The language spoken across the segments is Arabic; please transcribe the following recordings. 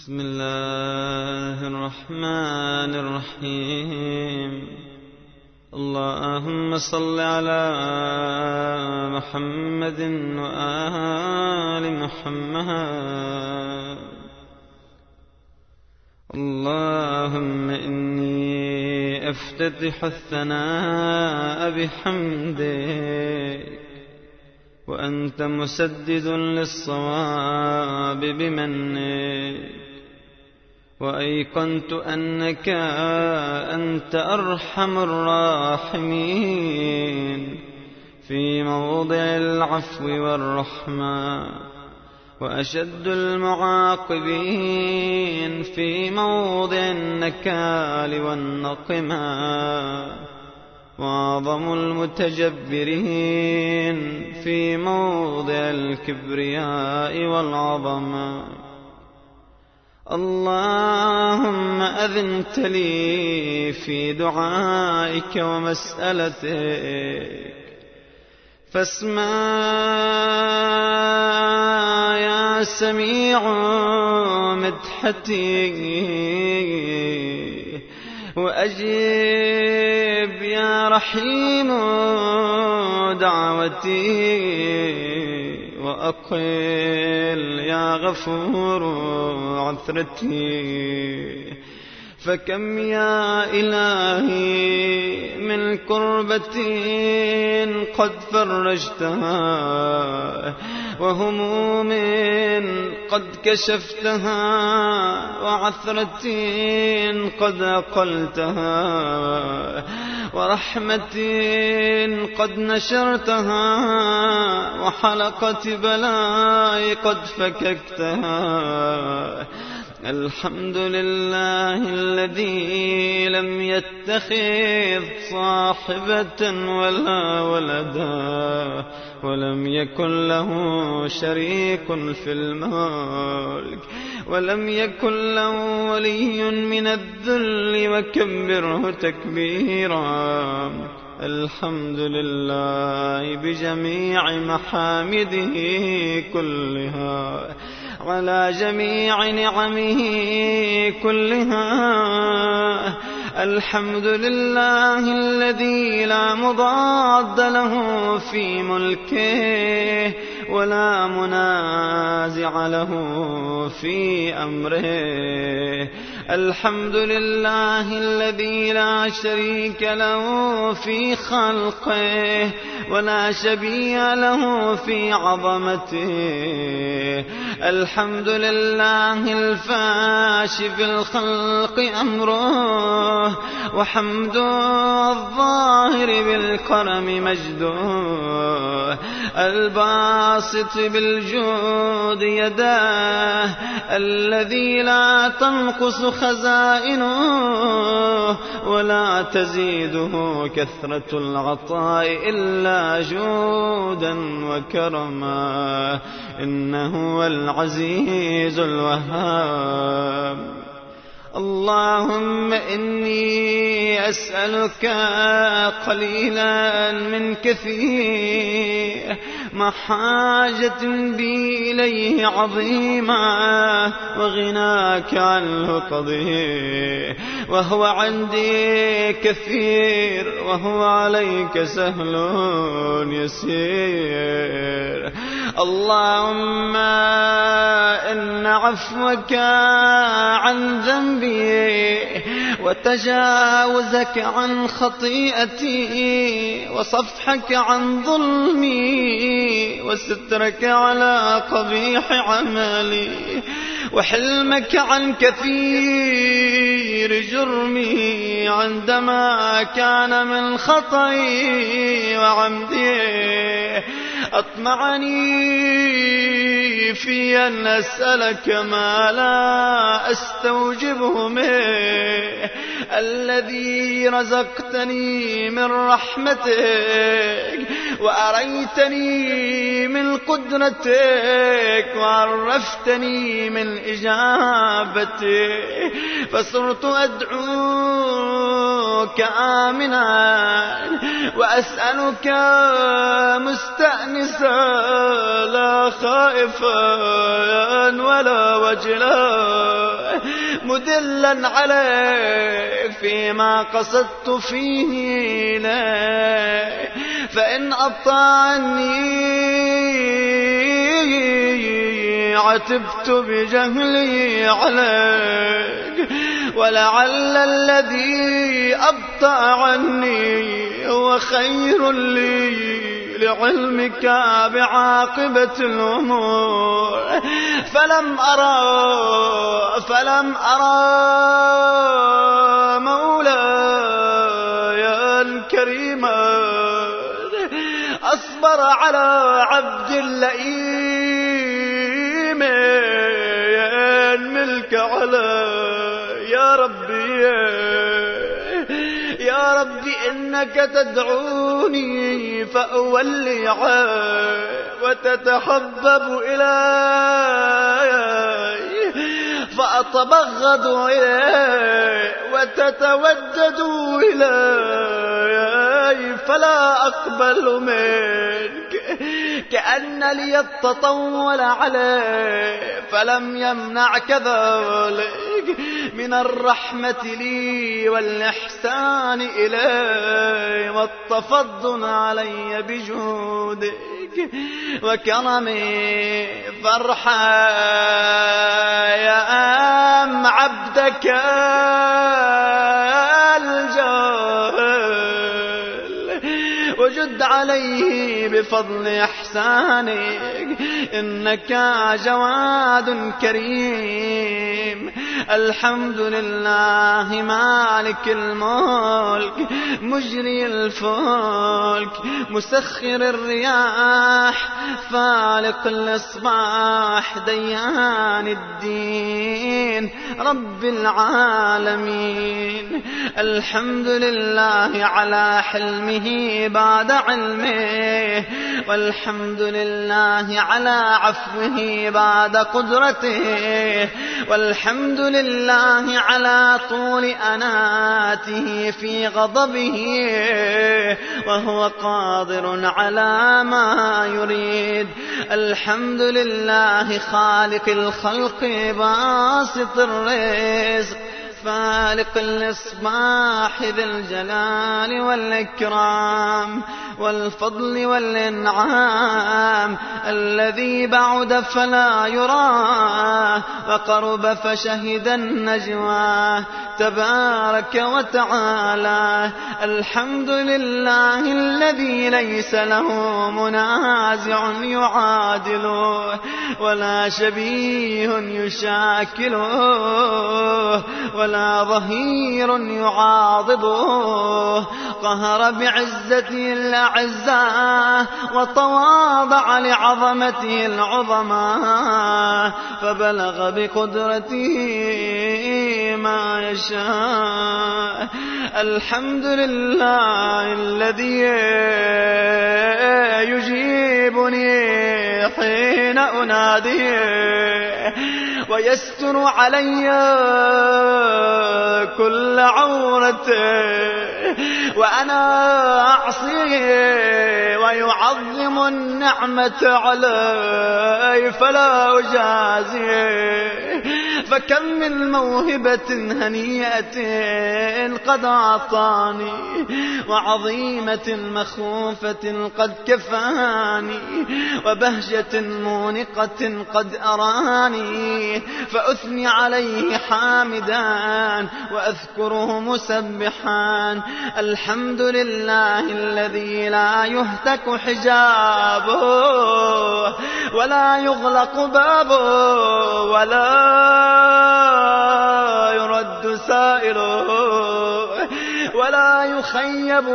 بسم الله الرحمن الرحيم. اللهم صل على محمد وآل محمد. اللهم إني أفتتح الثناء بحمدك وأنت مسدد للصواب بمنك، وأيقنت أنك أنت أرحم الراحمين في موضع العفو والرحمة، وأشد المعاقبين في موضع النكال والنقمة، وأعظم المتجبرين في موضع الكبرياء والعظمة. اللهم أذنت لي في دعائك ومسألتك، فاسمع يا سميع مدحتي، وأجب يا رحيم دعوتي، وأقل يا غفور عثرتي. فكم يا إلهي من كربة قد فرجتها، وهموم قد كشفتها، وعثرة قد أقلتها، ورحمة قد نشرتها، وحلقة بلاء قد فككتها. الحمد لله الذي لم يتخذ صاحبة ولا ولدا، ولم يكن له شريك في الملك، ولم يكن له ولي من الذل، وكبره تكبيرا. الحمد لله بجميع محامده كلها، على جميع نعمه كلها. الحمد لله الذي لا مضاد له في ملكه، ولا منازع له في أمره. الحمد لله الذي لا شريك له في خلقه، ولا شبيه له في عظمته. الحمد لله الفاشي في الخلق أمره، وحمده الظاهر بالكرم مجده، الباسط بالجود يداه، الذي لا تنقص خزائنه ولا تزيده كثرة العطاء إلا جودا وكرما. إنه هو العزيز الوهاب. اللهم إني أسألك قليلا من كثير، محاجة بي إليه عظيمة، وغناك عنه قضير، وهو عندي كثير، وهو عليك سهل يسير. اللهم إن عفوك عن ذنبي، وتجاوزك عن خطيئتي، وصفحك عن ظلمي، وسترك على قبيح عملي، وحلمك عن كثير جرمي، عندما كان من خطئي وعمدي. أطمعني في أن أسألك ما لا أستوجبه منه، الذي رزقتني من رحمتك، وأريتني من قدرتك، وعرفتني من إجابتك، فصرت أدعوك وأدعوك آمنا وأسألك مستأنسا لا خائفا ولا وجلا مدلا عليه فيما قصدت فيه له فإن أطعني عتبت بجهلي عليك ولعل الذي أبطأ عني هو خير لي لعلمك بعاقبة الأمور فلم أرى مولاي الكريم أصبر على عبد اللئيم ملك على يا ربي إنك تدعوني فأولي وتتحبب إلي فأتبغض إلي وتتودد إلي فلا أقبل منك كأن لي التطول عليه فلم يمنعك ذلك من الرحمة لي والإحسان إلي والتفضل علي بجودك وكرمي فرحا يا عبدك الجاهل وجد عليه بفضل إحسانك إنك جواد كريم الحمد لله مالك الملك مجري الفلك مسخر الرياح فالق الإصباح ديان الدين رب العالمين الحمد لله على حلمه بعد علمه والحمد لله على عفوه بعد قدرته والحمد لله على طول أناته في غضبه وهو قادر على ما يريد الحمد لله خالق الخلق باسط الرزق فالق الإصباح ذي الجلال والإكرام والفضل والإنعام الذي بعد فلا يراه وقرب فشهد النجوى تبارك وتعالى الحمد لله الذي ليس له منازع يعادله ولا شبيه يشاكله ولا ظهير يعاضده قهر بعزته الأعزاء وتواضع لعظمته العظماء فبلغ بقدرته ما يشاء الحمد لله الذي يجيبني حين أناديه ويستر علي كل عورته وأنا أعصيه ويعظم النعمة علي فلا أجازيه فكم من موهبة هنيئة قد أعطاني وعظيمة مخوفة قد كفاني وبهجة مونقة قد أراني فأثني عليه حامدان وأذكره مسبحان الحمد لله الذي لا يهتك حجابه ولا يغلق بابه ولا يرد سائله ولا يخيب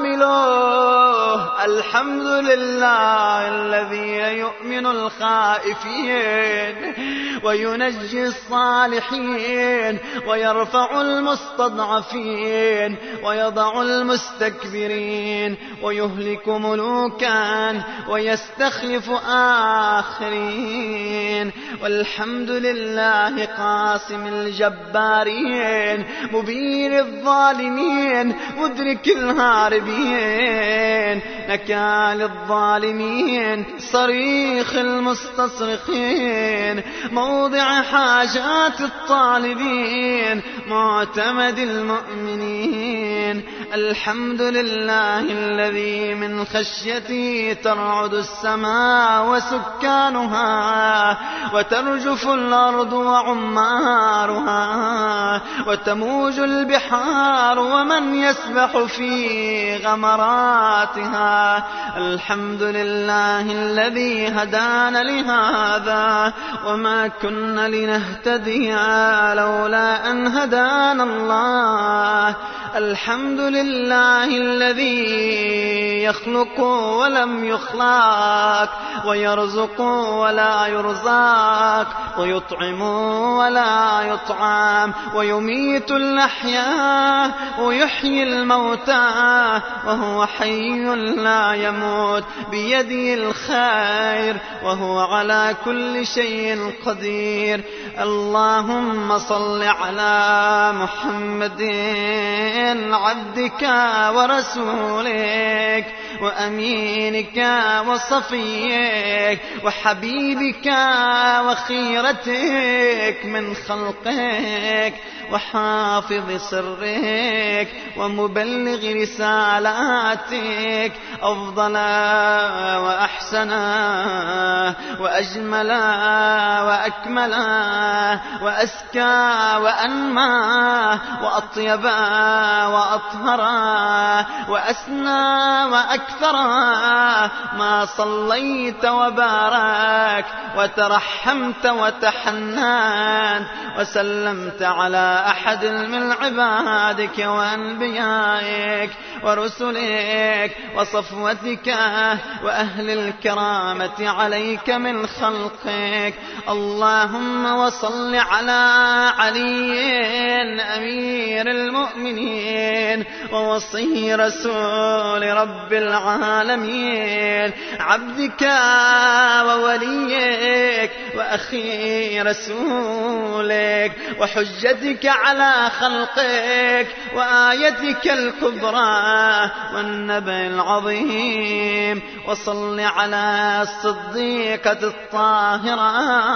آمله الحمد لله الذي يؤمن الخائفين وينجي الصالحين ويرفع المستضعفين ويضع المستكبرين ويهلك ملوكا ويستخلف آخرين والحمد لله قاسم الجبارين مبين الظالمين الغائبين مدرك الهاربين نكال الظالمين صريخ المستصرخين موضع حاجات الطالبين معتمد المؤمنين. الحمد لله الذي من خشيته ترعد السماء وسكانها وترجف الأرض وعمارها وتموج البحار ومن يسبح في غمراتها. الحمد لله الذي هدانا لهذا وما كنا لنهتدي لولا أن هدانا الله. الحمد لله الذي يخلق ولم يخلق ويرزق ولا يرزق ويطعم ولا يطعم ويميت الأحياء ويحيي الموتى وهو حي لا يموت بيده الخير وهو على كل شيء قدير. اللهم صل على محمد عبدك ورسولك وأمينك وصفيك وحبيبك وخيرتك من خلقك وحافظ سرك ومبلغ رسالاتك أفضل وأحسن وأجمل وأكمل وأزكى وأنمى وأطيب وأطهر وأسنى وأكثر ما صليت وبارك وترحمت وتحننت وسلمت على أحد من عبادك وأنبيائك ورسلك وصفوتك وأهل الكرامة عليك من خلقك. اللهم وصل على علي أمير المؤمنين ووصي رسول رب العالمين عبدك ووليك وأخي رسولك وحجتك على خلقك وآيتك الكبرى والنبأ العظيم. وصل على الصديقة الطاهرة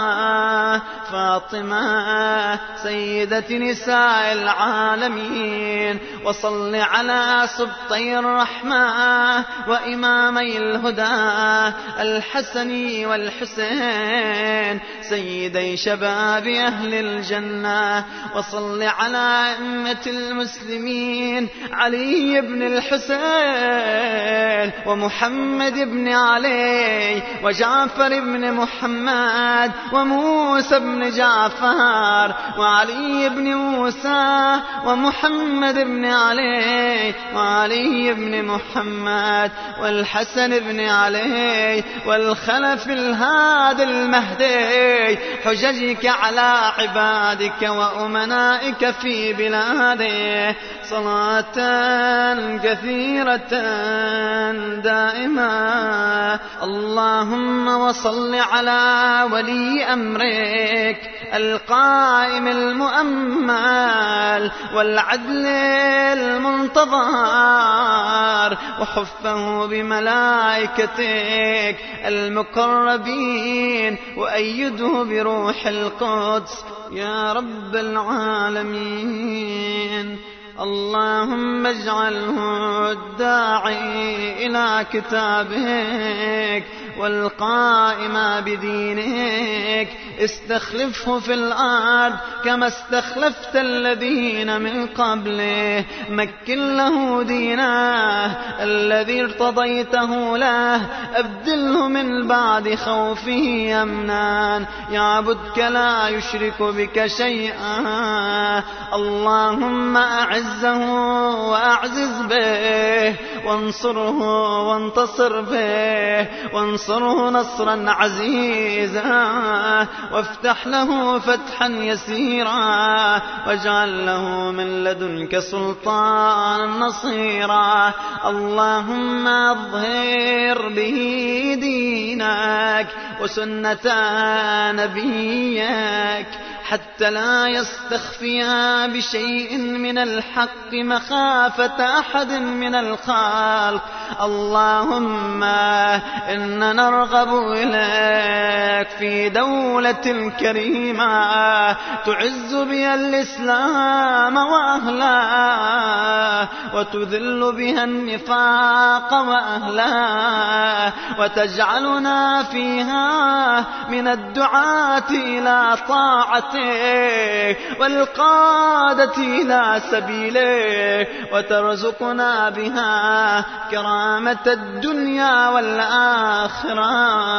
فاطمة سيدة نساء العالمين. وصل على سبطي الرحمة وإمامي الهدى الحسن والحسين سيدي شباب أهل الجنة. وصل على أئمة المسلمين علي بن الحسين ومحمد بن علي وجعفر بن محمد وموسى بن جعفر وعلي بن موسى ومحمد بن علي وعلي بن محمد والحسن بن علي والخلف الهادي المهدي حججك على عبادك وأمنائك في بلاده صلاة كثيرة دائما. اللهم وصل على ولي أمرك القائم المؤمل والعدل المنتظر وحفه بملائكتك المقربين وأيده بروح القدس يا رب العالمين. اللهم اجعله الداعي إلى كتابك والقائم بدينك استخلفه في الأرض كما استخلفت الذين من قبله. مكن له دينه الذي ارتضيته له أبدله من بعد خوفه أمنا يعبدك لا يشرك بك شيئا. اللهم أعزه وأعزز به وانصره وانتصر به وانصره نصرا عزيزا وافتح له فتحا يسيرا واجعل له من لدنك سلطانا نصيرا. اللهم اظهر به دينك وسنة نبيك حتى لا يستخفيا بشيء من الحق مخافة أحد من الخلق. اللهم إنا نرغب إليك في دولة كريمة تعز بها الإسلام وأهله، وتذل بها النفاق وأهله، وتجعلنا فيها من الدعاة إلى طاعته والقادة إلى سبيله، وترزقنا بها كرامة الدنيا والآخرة.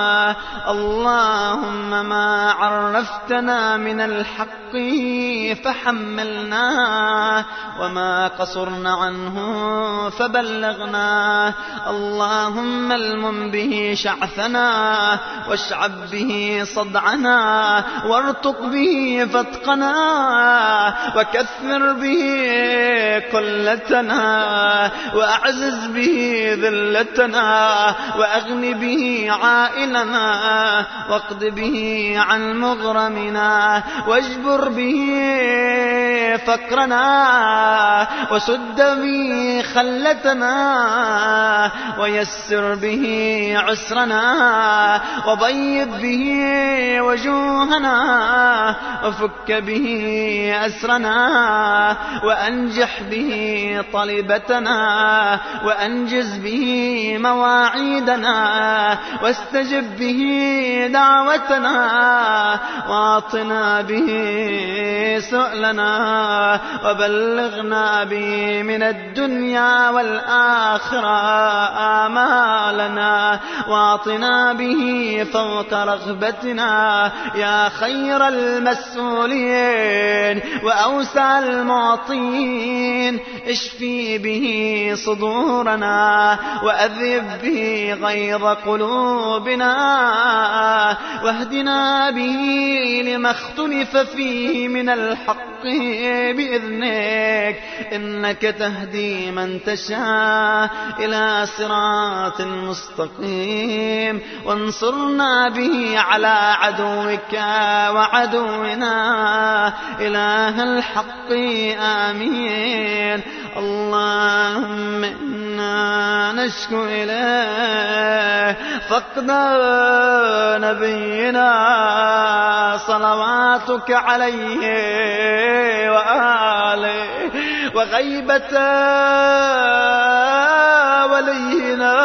اللهم ما عرفتنا من الحق فحملنا، وما قصرنا عنه فبلغنا. اللهم المم به شعثنا، واشعب به صدعنا، وارتق به فتقنا، وكثر به قلتنا، وأعزز به ذلتنا، وأغن به عائلنا، واقض به عن مغرمنا، واجبر به فقرنا، وسد به خلتنا، ويسر به عسرنا، وضيب به وجوهنا، وفك به أسرنا، وأنجح به طلبتنا، وأنجز به مواعيدنا، واستجب به دعوتنا، واعطنا به سؤلنا، وبلغنا به من الدنيا والآخرة آمالنا، واعطنا به فوق رغبتنا يا خير المسؤولين وأوسع المعطين. اشفي به صدورنا، وأذب به غيظ قلوبنا، واهدنا به لما اختلف فيه من الحق بإذنك، إنك تهدي من تشاء إلى صراط مستقيم. وانصرنا به على عدوك وعدونا إله الحق آمين. اللهم إنا نشكو إليه فقد نبينا صلواتك عليه وآله، وغيبة ولينا،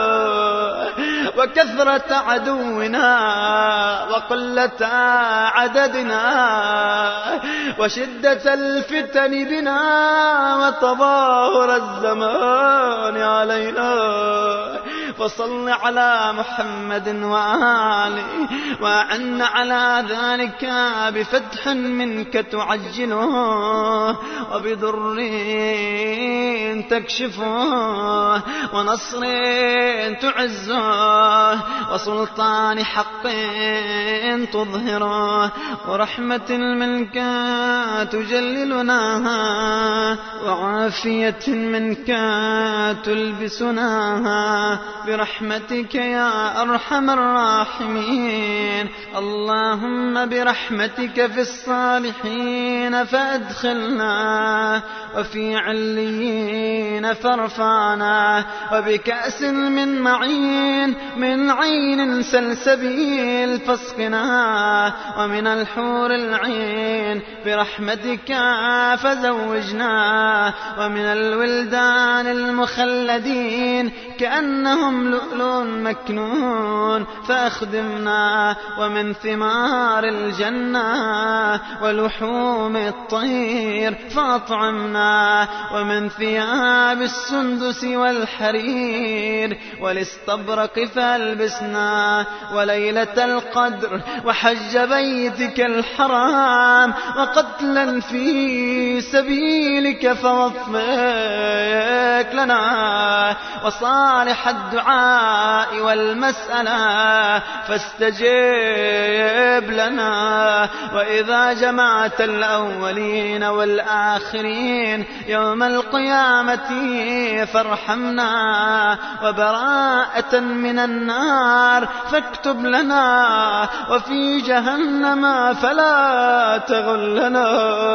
وكثرة عدونا، وقلة عددنا، وشدة الفتن بنا، وتظاهر الزمان علينا. فصل على محمد وآله، وأعن على ذلك بفتح منك تعجله، وبضر تكشفه، ونصر تعزه، وسلطان حق تظهره، ورحمة منك تجللناها، وعافية منك تلبسناها، برحمتك يا أرحم الراحمين. اللهم برحمتك في الصالحين فأدخلنا، وفي عليين فارفعنا، وبكأس من معين من عين سلسبيل فاسقنا، ومن الحور العين برحمتك فزوجنا، ومن الولدان المخلدين كأنهم لؤلؤ مكنون فأخدمنا، ومن ثمار الجنة ولحوم الطير فأطعمنا، ومن ثياب السندس والحرير والاستبرق فألبسنا، وليلة القدر وحج بيتك الحرام وقتلا في سبيلك فوفق لنا، وصالح الدعاء والمسألة فاستجب لنا. وإذا جمعت الأولين والآخرين يوم القيامة فارحمنا، وبراءة من النار فاكتب لنا، وفي جهنم فلا تغلنا،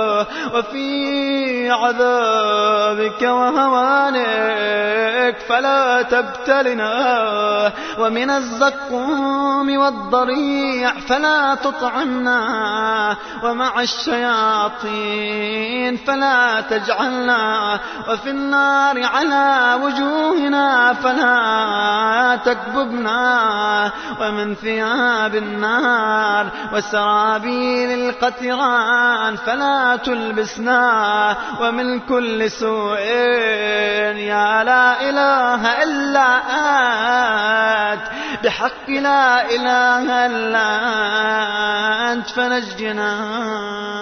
وفي عذابك وهوانك فلا تبتلنا، ومن الزقوم والضريع فلا تطعمنا، ومع الشياطين فلا تجعلنا، وفي النار على وجوهنا فلا تكببنا، ومن ثياب النار وسرابيل القتران فلا تلبسنا، ومن كل سوء يا لا إله إلا أنت، بحق لا إله إلا أنت فنجنا.